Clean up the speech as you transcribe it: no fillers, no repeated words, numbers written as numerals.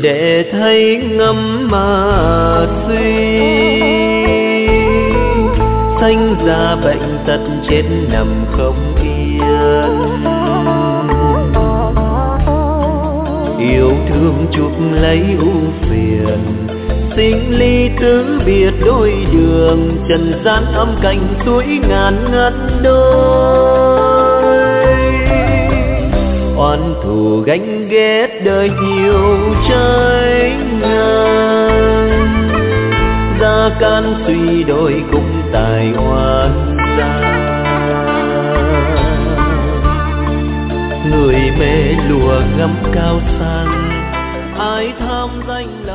để thấy ngắm mà suy. Sanh ra bệnh tật chết nằm không yên, yêu thương chuốc lấy ưu phiền. Sinh ly tứ biệt đôi đường, trần gian âm cảnh suối ngàn ngắt đôi. Oan thù gánh ghét đời nhiều trái ngang, gia can suy đôi cũng tài oan gia. Người mê lùa ngắm cao sang, ai tham danh là